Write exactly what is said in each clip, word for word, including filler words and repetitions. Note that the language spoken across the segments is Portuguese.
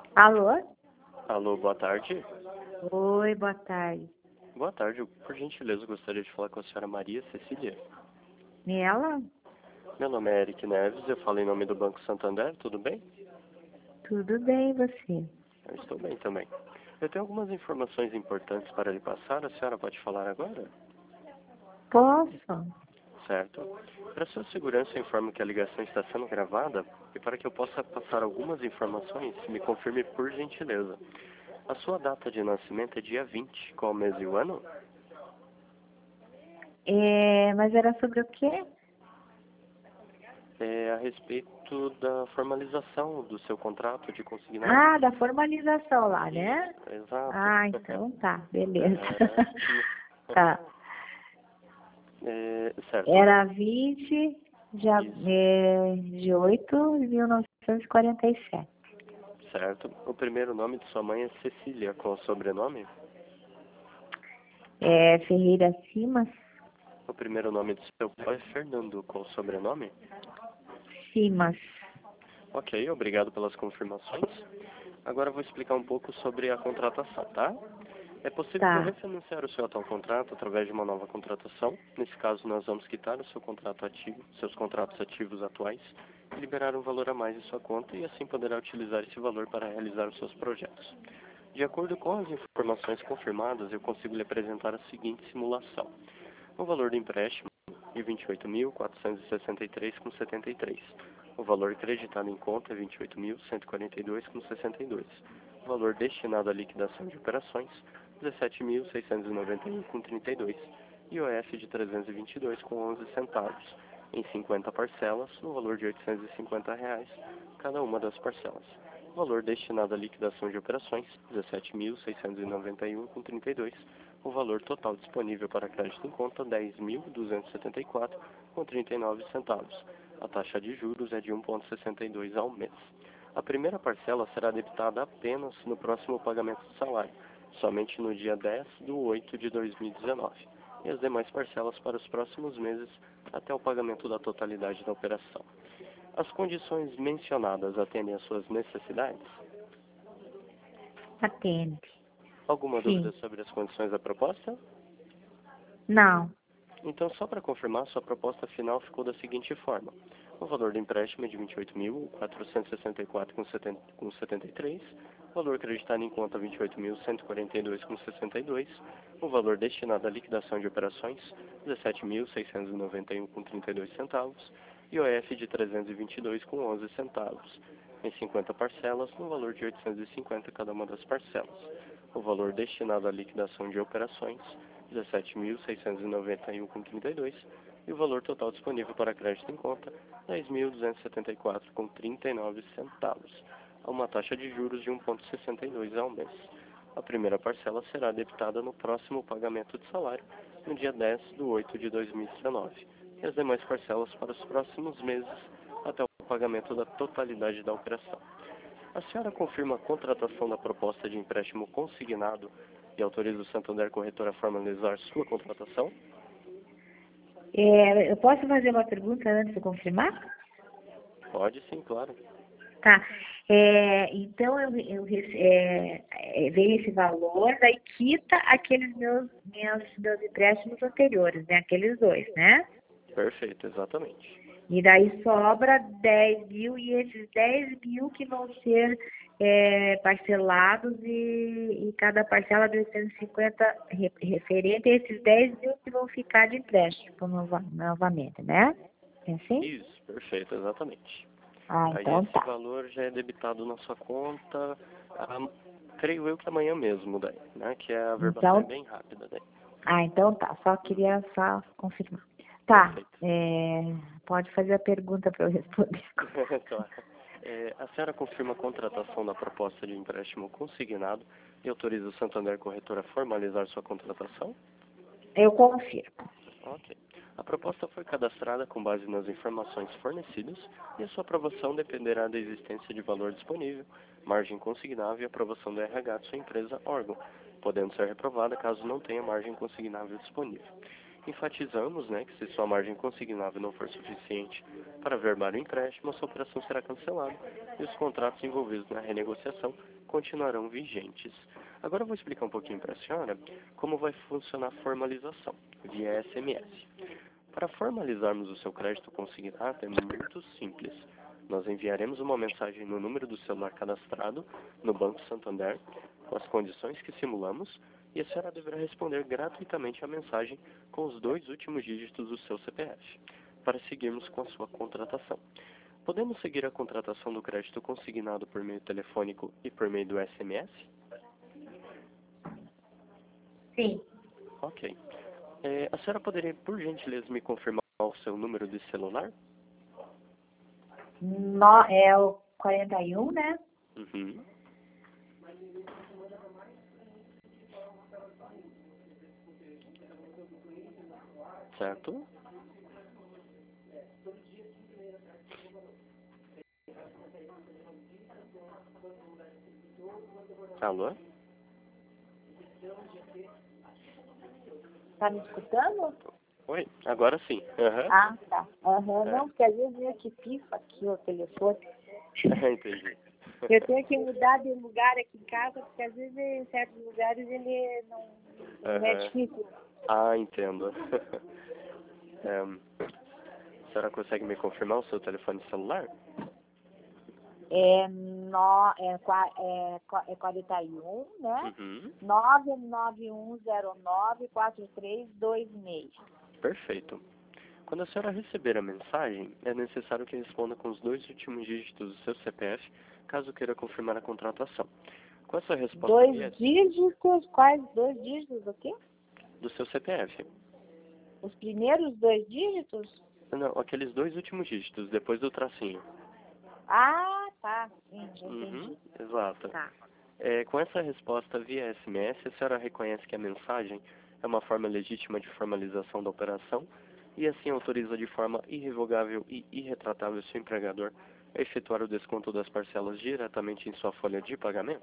Alô? Alô, boa tarde. Oi, boa tarde. Boa tarde, eu, por gentileza, gostaria de falar com a senhora Maria Cecília. Ela? Meu nome é Eric Neves, eu falo em nome do Banco Santander, tudo bem? Tudo bem, e você? Eu estou bem também. Eu tenho algumas informações importantes para lhe passar, a senhora pode falar agora? Posso? Certo. Para sua segurança, eu informo que a ligação está sendo gravada e para que eu possa passar algumas informações, me confirme por gentileza. A sua data de nascimento é dia vinte, qual mês e o ano? É, mas era sobre o quê? É a respeito da formalização do seu contrato de consignado. Ah, da formalização lá, né? Isso, exato. Ah, então tá, beleza. É, Tá. é, certo, Era vinte de, a- isso, é, de oito de mil novecentos e quarenta e sete. certo. O primeiro nome de sua mãe é Cecília, com o sobrenome? É Ferreira Simas? O primeiro nome de seu pai é Fernando, com o sobrenome? Simas. Ok, obrigado pelas confirmações. Agora eu vou explicar um pouco sobre a contratação, tá? É possível Tá. refinanciar o seu atual contrato através de uma nova contratação. Nesse caso, nós vamos quitar o seu contrato ativo, seus contratos ativos atuais, e liberar um valor a mais em sua conta e assim poderá utilizar esse valor para realizar os seus projetos. De acordo com as informações confirmadas, eu consigo lhe apresentar a seguinte simulação. O valor do empréstimo é vinte e oito mil, quatrocentos e sessenta e três vírgula setenta e três. O valor creditado em conta é vinte e oito mil, cento e quarenta e dois vírgula sessenta e dois. O valor destinado à liquidação de operações, dezessete mil, seiscentos e noventa e um vírgula trinta e dois. I O F de trezentos e vinte e dois vírgula onze centavos, em cinquenta parcelas, no valor de oitocentos e cinquenta reais, cada uma das parcelas. O valor destinado à liquidação de operações, dezessete mil, seiscentos e noventa e um vírgula trinta e dois. O valor total disponível para crédito em conta, dez mil, duzentos e setenta e quatro vírgula trinta e nove centavos. A taxa de juros é de um vírgula sessenta e dois ao mês. A primeira parcela será debitada apenas no próximo pagamento do salário, somente no dia dez de oito de dois mil e dezenove, e as demais parcelas para os próximos meses até o pagamento da totalidade da operação. As condições mencionadas atendem às suas necessidades? Atende. Alguma dúvida Sim. sobre as condições da proposta? Não. Então, só para confirmar, sua proposta final ficou da seguinte forma. O valor do empréstimo é de vinte e oito mil, quatrocentos e sessenta e quatro vírgula setenta e três, o valor acreditado em conta vinte e oito mil, cento e quarenta e dois vírgula sessenta e dois, o valor destinado à liquidação de operações, dezessete mil, seiscentos e noventa e um vírgula trinta e dois centavos, I O F de trezentos e vinte e dois vírgula onze centavos, em cinquenta parcelas, no valor de oitocentos e cinquenta cada uma das parcelas. O valor destinado à liquidação de operações, dezessete mil, seiscentos e noventa e um vírgula trinta e dois, e o valor total disponível para crédito em conta, dez mil, duzentos e setenta e quatro vírgula trinta e nove centavos, a uma taxa de juros de um vírgula sessenta e dois ao mês. A primeira parcela será debitada no próximo pagamento de salário, no dia dez de oito de dois mil e dezenove, e as demais parcelas para os próximos meses, até o pagamento da totalidade da operação. A senhora confirma a contratação da proposta de empréstimo consignado e autoriza o Santander Corretora a formalizar sua contratação? É, eu posso fazer uma pergunta antes de confirmar? Pode sim, claro. Tá. É, então eu, eu rece- é, é, veio esse valor, daí quita aqueles meus, meus, meus empréstimos anteriores, né? Aqueles dois, né? Perfeito, exatamente. E daí sobra dez mil e esses dez mil que vão ser é, parcelados e, e cada parcela de oitocentos e cinquenta re- referente a esses dez mil que vão ficar de empréstimo nova- novamente, né? É assim? Isso, perfeito, exatamente. Ah, Aí então esse tá. valor já é debitado na sua conta, ah, creio eu que amanhã mesmo daí, né? Que a averbação é Então bem rápida daí. Ah, então tá. Só queria só confirmar. Tá. Perfeito. É, pode fazer a pergunta para eu responder. Claro. É, a senhora confirma a contratação da proposta de empréstimo consignado e autoriza o Santander Corretora a formalizar sua contratação? Eu confirmo. Ok. A proposta foi cadastrada com base nas informações fornecidas e a sua aprovação dependerá da existência de valor disponível, margem consignável e aprovação do R H de sua empresa órgão, podendo ser reprovada caso não tenha margem consignável disponível. Enfatizamos, né, que se sua margem consignável não for suficiente para verbar o empréstimo, a sua operação será cancelada e os contratos envolvidos na renegociação continuarão vigentes. Agora eu vou explicar um pouquinho para a senhora como vai funcionar a formalização via S M S. Para formalizarmos o seu crédito consignado é muito simples. Nós enviaremos uma mensagem no número do celular cadastrado no Banco Santander com as condições que simulamos e a senhora deverá responder gratuitamente a mensagem com os dois últimos dígitos do seu C P F para seguirmos com a sua contratação. Podemos seguir a contratação do crédito consignado por meio telefônico e por meio do S M S? Sim. Ok. É, a senhora poderia, por gentileza, me confirmar o seu número de celular? No, é o quarenta e um, né? Uhum. Certo? Alô? Tá me escutando? Oi, agora sim. Aham. Ah, tá. Aham, É. não, porque às vezes meio que pifa aqui o telefone. Entendi. Eu tenho que mudar de lugar aqui em casa, porque às vezes em certos lugares ele não, não é Aham. difícil. Ah, entendo. É, a senhora consegue me confirmar o seu telefone celular? É, no, é, qua- é, qua- é quarenta e um, né? Uhum. nove nove um zero nove quatro três dois seis. Perfeito. Quando a senhora receber a mensagem, é necessário que responda com os dois últimos dígitos do seu C P F, caso queira confirmar a contratação. Com essa resposta Dois via dígitos, quais dois dígitos o quê? do seu C P F. Os primeiros dois dígitos? Não, aqueles dois últimos dígitos, depois do tracinho. Ah, tá. Sim, já Uhum, entendi. exato. Tá. É, com essa resposta via S M S, a senhora reconhece que a mensagem é uma forma legítima de formalização da operação e assim autoriza de forma irrevogável e irretratável seu empregador a efetuar o desconto das parcelas diretamente em sua folha de pagamento?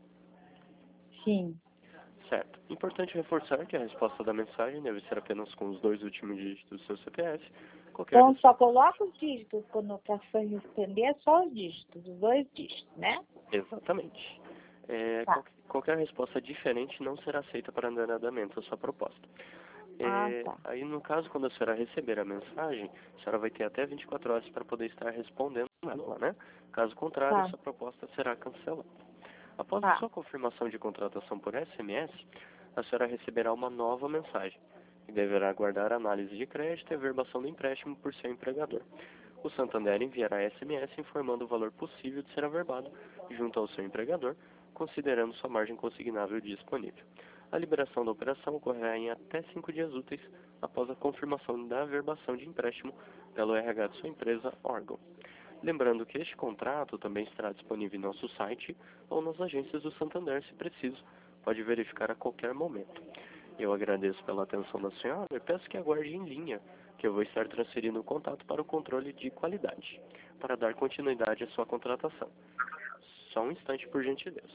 Sim. Certo. Importante reforçar que a resposta da mensagem deve ser apenas com os dois últimos dígitos do seu C P F. Qualquer Então, só coloca os dígitos quando para responder, só os dígitos, os dois dígitos, né? Exatamente. É, Tá. qual- qualquer resposta diferente não será aceita para andamento a sua proposta. Ah, É, tá. aí, no caso, quando a senhora receber a mensagem, a senhora vai ter até vinte e quatro horas para poder estar respondendo ela, né? Caso contrário, Tá. essa proposta será cancelada. Após a Tá. sua confirmação de contratação por S M S, a senhora receberá uma nova mensagem, que deverá aguardar a análise de crédito e a verbação do empréstimo por seu empregador. O Santander enviará S M S informando o valor possível de ser averbado junto ao seu empregador, considerando sua margem consignável disponível. A liberação da operação ocorrerá em até cinco dias úteis após a confirmação da averbação de empréstimo pelo R H de sua empresa órgão. Lembrando que este contrato também estará disponível em nosso site ou nas agências do Santander, se preciso. Pode verificar a qualquer momento. Eu agradeço pela atenção da senhora e peço que aguarde em linha, que eu vou estar transferindo o contato para o controle de qualidade, para dar continuidade à sua contratação. Só um instante, por gentileza.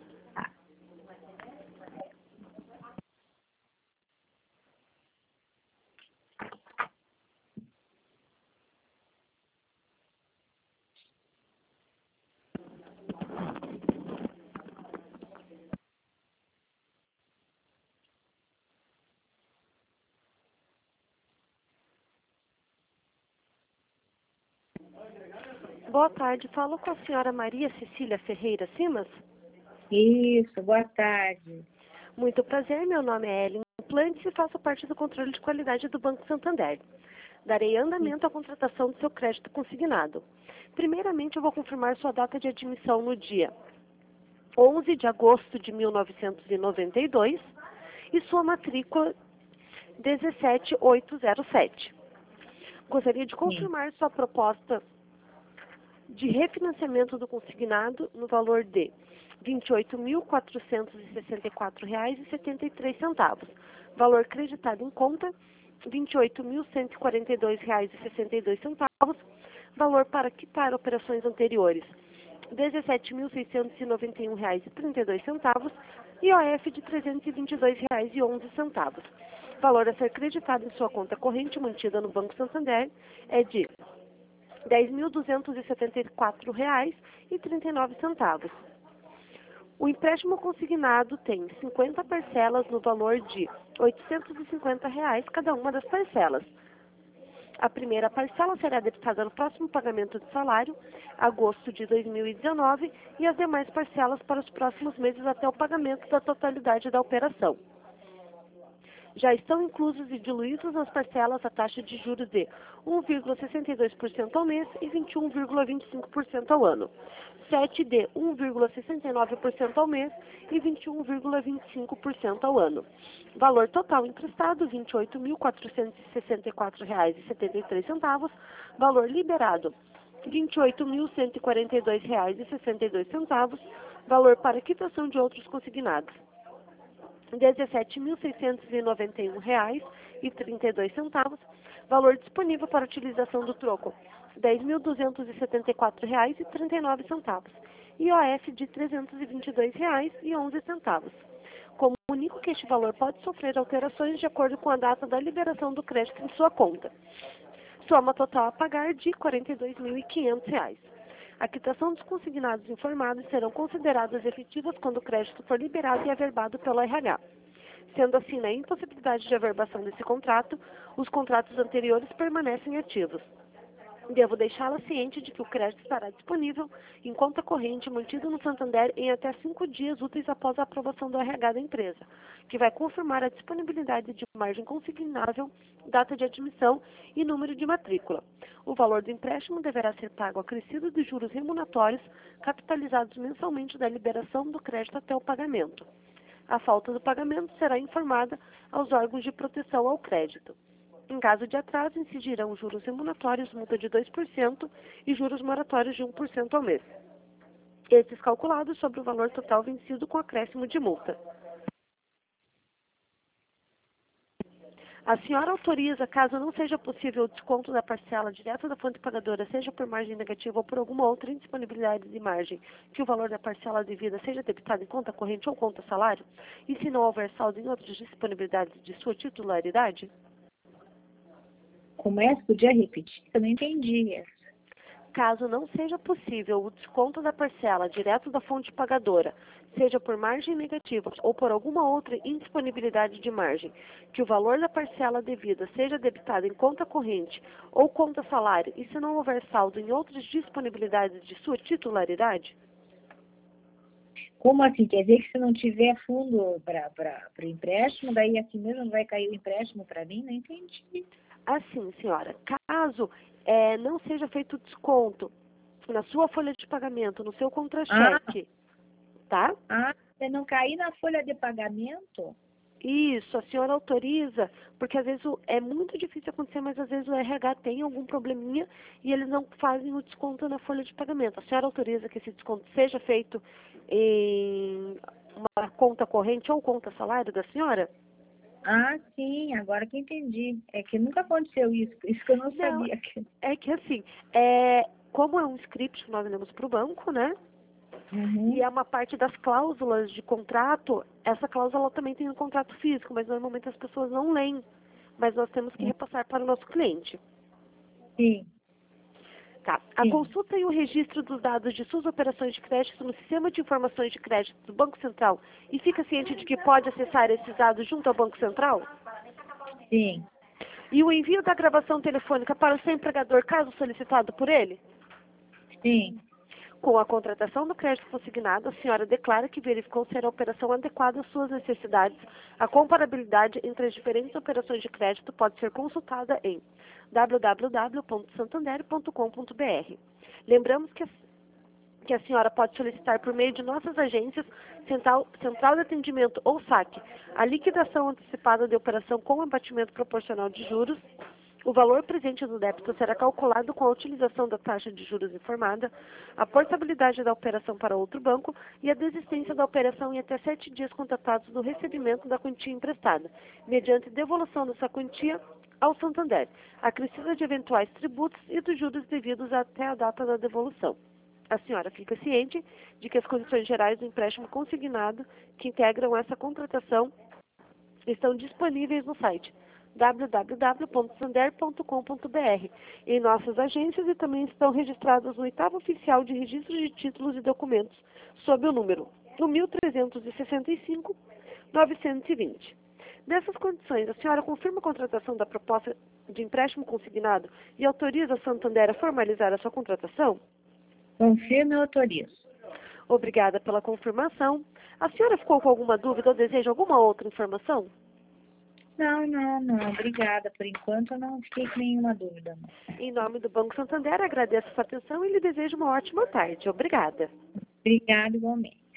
Boa tarde, falo com a senhora Maria Cecília Ferreira Simas. Isso, boa tarde. Muito prazer, meu nome é Ellen Plantes e faço parte do controle de qualidade do Banco Santander. Darei andamento à contratação do seu crédito consignado. Primeiramente, eu vou confirmar sua data de admissão no dia onze de agosto de mil novecentos e noventa e dois e sua matrícula dezessete mil oitocentos e sete. Gostaria de confirmar sua proposta de refinanciamento do consignado no valor de vinte e oito mil quatrocentos e sessenta e quatro reais e setenta e três centavos. Valor creditado em conta, vinte e oito mil cento e quarenta e dois reais e sessenta e dois centavos. Valor para quitar operações anteriores, dezessete mil seiscentos e noventa e um reais e trinta e dois centavos. E O F de trezentos e vinte e dois reais e onze centavos. O valor a ser creditado em sua conta corrente mantida no Banco Santander é de dez mil duzentos e setenta e quatro reais e trinta e nove centavos. O empréstimo consignado tem cinquenta parcelas no valor de oitocentos e cinquenta reais cada uma das parcelas. A primeira parcela será debitada no próximo pagamento de salário, agosto de dois mil e dezenove, e as demais parcelas para os próximos meses até o pagamento da totalidade da operação. Já estão inclusos e diluídos nas parcelas a taxa de juros de um vírgula sessenta e dois por cento ao mês e vinte e um vírgula vinte e cinco por cento ao ano, sete de um vírgula sessenta e nove por cento ao mês e vinte e um vírgula vinte e cinco por cento ao ano. Valor total emprestado, vinte e oito mil quatrocentos e sessenta e quatro reais e setenta e três centavos. Valor liberado, vinte e oito mil cento e quarenta e dois reais e sessenta e dois centavos. Valor para quitação de outros consignados, dezessete mil seiscentos e noventa e um reais e trinta e dois centavos. Valor disponível para utilização do troco, dez mil duzentos e setenta e quatro reais e trinta e nove centavos. I O F de trezentos e vinte e dois reais e onze centavos. Comunico que este valor pode sofrer alterações de acordo com a data da liberação do crédito em sua conta. Soma total a pagar de quarenta e dois mil e quinhentos reais. A quitação dos consignados informados serão consideradas efetivas quando o crédito for liberado e averbado pelo R H. Sendo assim, na impossibilidade de averbação desse contrato, os contratos anteriores permanecem ativos. Devo deixá-la ciente de que o crédito estará disponível em conta corrente mantida no Santander em até cinco dias úteis após a aprovação do R H da empresa, que vai confirmar a disponibilidade de margem consignável, data de admissão e número de matrícula. O valor do empréstimo deverá ser pago acrescido dos juros remuneratórios capitalizados mensalmente da liberação do crédito até o pagamento. A falta do pagamento será informada aos órgãos de proteção ao crédito. Em caso de atraso, incidirão juros remuneratórios, multa de dois por cento e juros moratórios de um por cento ao mês. Esses calculados sobre o valor total vencido com acréscimo de multa. A senhora autoriza, caso não seja possível o desconto da parcela direta da fonte pagadora, seja por margem negativa ou por alguma outra indisponibilidade de margem, que o valor da parcela devida seja debitado em conta corrente ou conta salário, e se não houver saldo em outras disponibilidades de sua titularidade? Como é? Podia repetir? Eu não entendi essa. Caso não seja possível o desconto da parcela direto da fonte pagadora, seja por margem negativa ou por alguma outra indisponibilidade de margem, que o valor da parcela devida seja debitado em conta corrente ou conta salário e se não houver saldo em outras disponibilidades de sua titularidade? Como assim? Quer dizer que se não tiver fundo para o empréstimo, daí assim mesmo não vai cair o empréstimo para mim? Não entendi. Assim, senhora, caso é, não seja feito desconto na sua folha de pagamento, no seu contra-cheque, ah. tá? Ah, se não cair na folha de pagamento? Isso, a senhora autoriza, porque às vezes o, é muito difícil acontecer, mas às vezes o R H tem algum probleminha e eles não fazem o desconto na folha de pagamento. A senhora autoriza que esse desconto seja feito em uma conta corrente ou conta salário da senhora? Ah, sim, agora que entendi. É que nunca aconteceu isso, por isso que eu não, não sabia. É que assim, é, como é um script que nós lemos para o banco, né? Uhum. E é uma parte das cláusulas de contrato, essa cláusula também tem no contrato físico, mas normalmente as pessoas não leem. Mas nós temos que repassar para o nosso cliente. Sim. Tá. A Sim. consulta e o registro dos dados de suas operações de crédito no Sistema de Informações de Crédito do Banco Central e fica ciente de que pode acessar esses dados junto ao Banco Central? Sim. E o envio da gravação telefônica para o seu empregador, caso solicitado por ele? Sim. Com a contratação do crédito consignado, a senhora declara que verificou ser a operação adequada às suas necessidades. A comparabilidade entre as diferentes operações de crédito pode ser consultada em w w w ponto santander ponto com ponto b r. Lembramos que a, que a senhora pode solicitar por meio de nossas agências, central, central de atendimento ou saque, a liquidação antecipada de operação com abatimento proporcional de juros. O valor presente do débito será calculado com a utilização da taxa de juros informada, a portabilidade da operação para outro banco e a desistência da operação em até sete dias contatados do recebimento da quantia emprestada, mediante devolução dessa quantia ao Santander, acrescida de eventuais tributos e dos juros devidos até a data da devolução. A senhora fica ciente de que as condições gerais do empréstimo consignado que integram essa contratação estão disponíveis no site w w w ponto santander ponto com ponto b r, em nossas agências, e também estão registrados no oitavo oficial de registro de títulos e documentos, sob o número mil trezentos e sessenta e cinco, novecentos e vinte. Nessas condições, a senhora confirma a contratação da proposta de empréstimo consignado e autoriza a Santander a formalizar a sua contratação? Confirmo e autorizo. Obrigada pela confirmação. A senhora ficou com alguma dúvida ou deseja alguma outra informação? Não, não, não. Obrigada. Por enquanto eu não fiquei com nenhuma dúvida. Não. Em nome do Banco Santander, agradeço a sua atenção e lhe desejo uma ótima tarde. Obrigada. Obrigada igualmente.